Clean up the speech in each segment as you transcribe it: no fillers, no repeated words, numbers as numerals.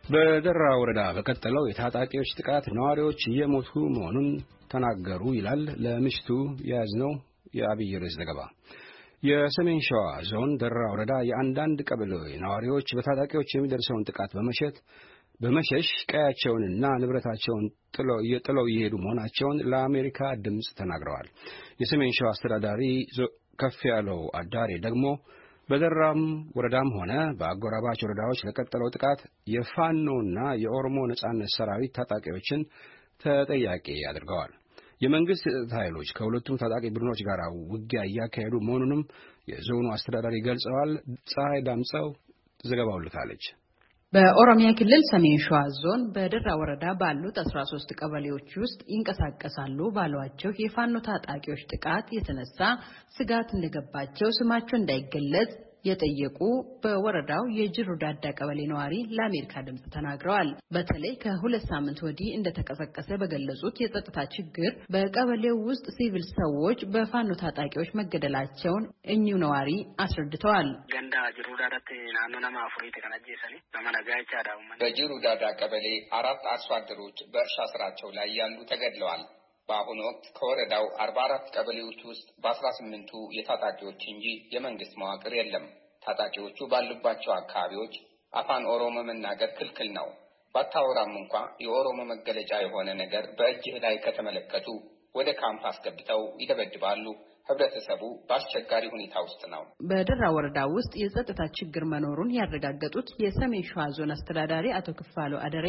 በደራ ወረዳ በቀጠለው የታጣቂዎች ጥቃት ነዋሪዎች እየሞቱ መሆኑን ተናገሩ ይላል ለምሽቱ የያዝነው የአብይ ርዕስ ዘገባ። የሰሜን ሸዋ ዞን ደራ ወረዳ የአንዳንድ ቀበሌ ነዋሪዎች በታጣቂዎች የሚደርሰውን ጥቃት በመሸሽ ቀያቸውንና ንብረታቸውን ጥለው እየሄዱ መሆናቸውን ለአሜሪካ ድምፅ ተናግረዋል። የሰሜን ሸዋ አስተዳዳሪ ከፍ ያለው አዳሬ ደግሞ በደራም ወረዳም ሆነ በአጎራባች ወረዳዎች ለቀጠለው ጥቃት የፋኖና የኦሮሞ ነጻነት ሰራዊት ታጣቂዎችን ተጠያቂ አድርገዋል። የመንግስት ኃይሎች ከሁለቱም ታጣቂ ቡድኖች ጋር ውጊያ እያካሄዱ መሆኑንም የዞኑ አስተዳዳሪ ገልጸዋል። ፀሐይ ዳምጸው ዘገባው ልካለች። በኦሮሚያ ክልል ሰሜን ሸዋ ዞን በደራ ወረዳ ባሉት 13 ቀበሌዎች ውስጥ ይንቀሳቀሳሉ ባሏቸው የፋኖ ታጣቂዎች ጥቃት የተነሳ ስጋት እንደገባቸው ስማቸው እንዳይገለጽ የጠየቁ በወረዳው የጅሩ ዳዳ ቀበሌ ነዋሪ ለአሜሪካ ድምፅ ተናግረዋል። በተለይ ከሁለት ሳምንት ወዲህ እንደተቀሰቀሰ በገለጹት የጸጥታ ችግር በቀበሌው ውስጥ ሲቪል ሰዎች በፋኖ ታጣቂዎች መገደላቸውን እኚሁ ነዋሪ አስረድተዋል። በጅሩ ዳዳ ቀበሌ 4 አርሶ አደሮች በእርሻ ስራቸው ላይ ያሉ ተገድለዋል። በአሁኑ ወቅት ከወረዳው 44 ቀበሌዎች ውስጥ በ18ቱ የታጣቂዎች እንጂ የመንግስት መዋቅር የለም። ታጣቂዎቹ ባሉባቸው አካባቢዎች አፋን ኦሮሞ መናገር ክልክል ነው። ባታወራም እንኳ የኦሮሞ መገለጫ የሆነ ነገር በእጅህ ላይ ከተመለከቱ ወደ ካምፕ አስገብተው ይደበድባሉ። ህብረተሰቡ በአስቸጋሪ ሁኔታ ውስጥ ነው። በደራ ወረዳ ውስጥ የጸጥታ ችግር መኖሩን ያረጋገጡት የሰሜን ሸዋ ዞን አስተዳዳሪ አቶ ክፋሎ አደሬ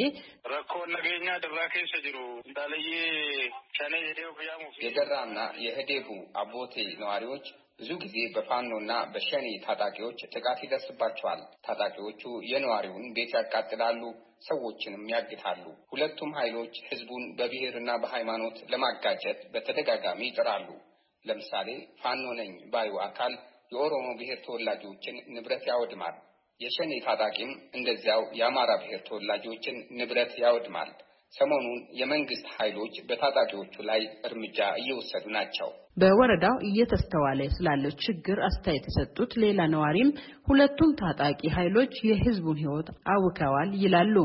የደራና የህዴቡ አቦቴ ነዋሪዎች ብዙ ጊዜ በፋኖና በሸኔ ታጣቂዎች ጥቃት ይደርስባቸዋል። ታጣቂዎቹ የነዋሪውን ቤት ያቃጥላሉ፣ ሰዎችንም ያግታሉ። ሁለቱም ኃይሎች ህዝቡን በብሔርና በሃይማኖት ለማጋጨት በተደጋጋሚ ይጥራሉ። ለምሳሌ ፋኖ ነኝ ባዩ አካል የኦሮሞ ብሔር ተወላጆችን ንብረት ያወድማል። የሸኔ ታጣቂም እንደዚያው የአማራ ብሔር ተወላጆችን ንብረት ያወድማል። ሰሞኑን የመንግስት ኃይሎች በታጣቂዎቹ ላይ እርምጃ እየወሰዱ ናቸው። በወረዳው እየተስተዋለ ስላለው ችግር አስተያየት የሰጡት ሌላ ነዋሪም ሁለቱም ታጣቂ ኃይሎች የህዝቡን ህይወት አውከዋል ይላሉ።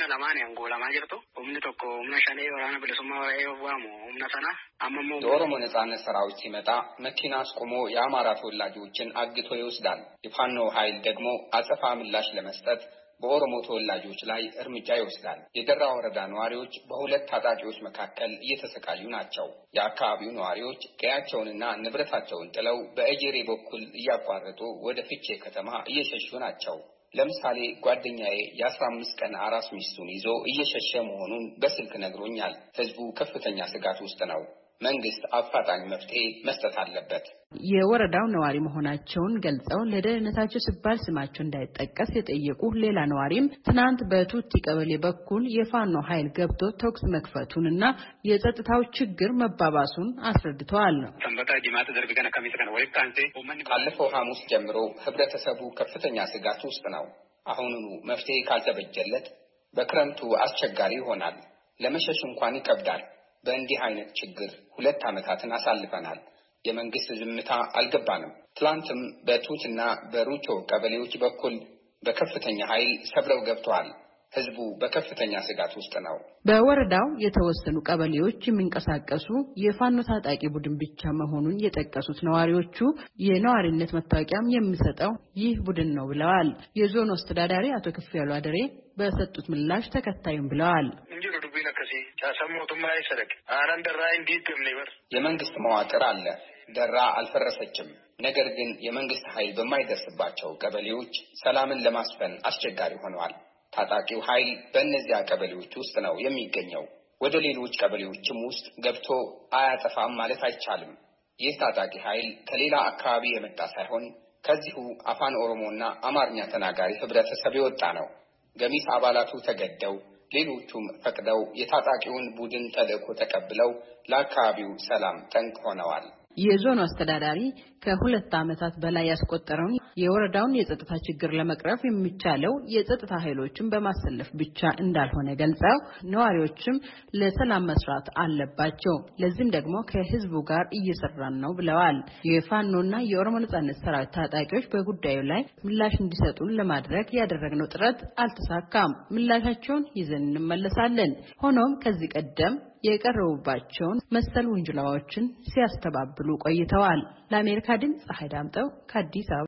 የኦሮሞ ነጻነት ሰራዊት ሲመጣ መኪና አስቆሞ የአማራ ተወላጆችን አግቶ ይወስዳል። የፋኖ ኃይል ደግሞ አጸፋ ምላሽ ለመስጠት በኦሮሞ ተወላጆች ላይ እርምጃ ይወስዳል። የደራ ወረዳ ነዋሪዎች በሁለት ታጣቂዎች መካከል እየተሰቃዩ ናቸው። የአካባቢው ነዋሪዎች ቀያቸውንና ንብረታቸውን ጥለው በእጀሬ በኩል እያቋረጡ ወደ ፍቼ ከተማ እየሸሹ ናቸው። ለምሳሌ ጓደኛዬ የ15 ቀን አራስ ሚስቱን ይዞ እየሸሸ መሆኑን በስልክ ነግሮኛል። ህዝቡ ከፍተኛ ስጋት ውስጥ ነው። መንግስት አፋጣኝ መፍትሄ መስጠት አለበት። የወረዳው ነዋሪ መሆናቸውን ገልጸው ለደህንነታቸው ሲባል ስማቸው እንዳይጠቀስ የጠየቁ ሌላ ነዋሪም ትናንት በቱቲ ቀበሌ በኩል የፋኖ ኃይል ገብቶ ተኩስ መክፈቱንና የጸጥታው ችግር መባባሱን አስረድተዋል። ካለፈው ሐሙስ ጀምሮ ህብረተሰቡ ከፍተኛ ስጋት ውስጥ ነው። አሁኑኑ መፍትሄ ካልተበጀለት በክረምቱ አስቸጋሪ ይሆናል። ለመሸሽ እንኳን ይከብዳል። በእንዲህ አይነት ችግር 2 ዓመታትን አሳልፈናል። የመንግስት ዝምታ አልገባንም። ትላንትም በቱትና በሩቾ ቀበሌዎች በኩል በከፍተኛ ኃይል ሰብረው ገብተዋል። ህዝቡ በከፍተኛ ስጋት ውስጥ ነው። በወረዳው የተወሰኑ ቀበሌዎች የሚንቀሳቀሱ የፋኖ ታጣቂ ቡድን ብቻ መሆኑን የጠቀሱት ነዋሪዎቹ የነዋሪነት መታወቂያም የሚሰጠው ይህ ቡድን ነው ብለዋል። የዞኑ አስተዳዳሪ አቶ ክፍያሉ አደሬ በሰጡት ምላሽ ተከታዩም ብለዋል። የመንግስት መዋቅር አለ። ደራ አልፈረሰችም። ነገር ግን የመንግስት ኃይል በማይደርስባቸው ቀበሌዎች ሰላምን ለማስፈን አስቸጋሪ ሆነዋል። ታጣቂው ኃይል በእነዚያ ቀበሌዎች ውስጥ ነው የሚገኘው። ወደ ሌሎች ቀበሌዎችም ውስጥ ገብቶ አያጠፋም ማለት አይቻልም። ይህ ታጣቂ ኃይል ከሌላ አካባቢ የመጣ ሳይሆን ከዚሁ አፋን ኦሮሞና አማርኛ ተናጋሪ ህብረተሰብ የወጣ ነው። ገሚስ አባላቱ ተገደው ሌሎቹም ፈቅደው የታጣቂውን ቡድን ተልዕኮ ተቀብለው ለአካባቢው ሰላም ጠንቅ ሆነዋል። የዞኑ አስተዳዳሪ ከ2 ዓመታት በላይ ያስቆጠረውን የወረዳውን የጸጥታ ችግር ለመቅረፍ የሚቻለው የጸጥታ ኃይሎችን በማሰለፍ ብቻ እንዳልሆነ ገልጸው ነዋሪዎችም ለሰላም መስራት አለባቸው፣ ለዚህም ደግሞ ከህዝቡ ጋር እየሰራን ነው ብለዋል። የፋኖና የኦሮሞ ነጻነት ሰራዊት ታጣቂዎች በጉዳዩ ላይ ምላሽ እንዲሰጡን ለማድረግ ያደረግነው ጥረት አልተሳካም። ምላሻቸውን ይዘን እንመለሳለን። ሆኖም ከዚህ ቀደም የቀረቡባቸውን መሰል ውንጀላዎችን ሲያስተባብሉ ቆይተዋል። ለአሜሪካ ድምፅ ፀሐይ ዳምጠው ከአዲስ አበባ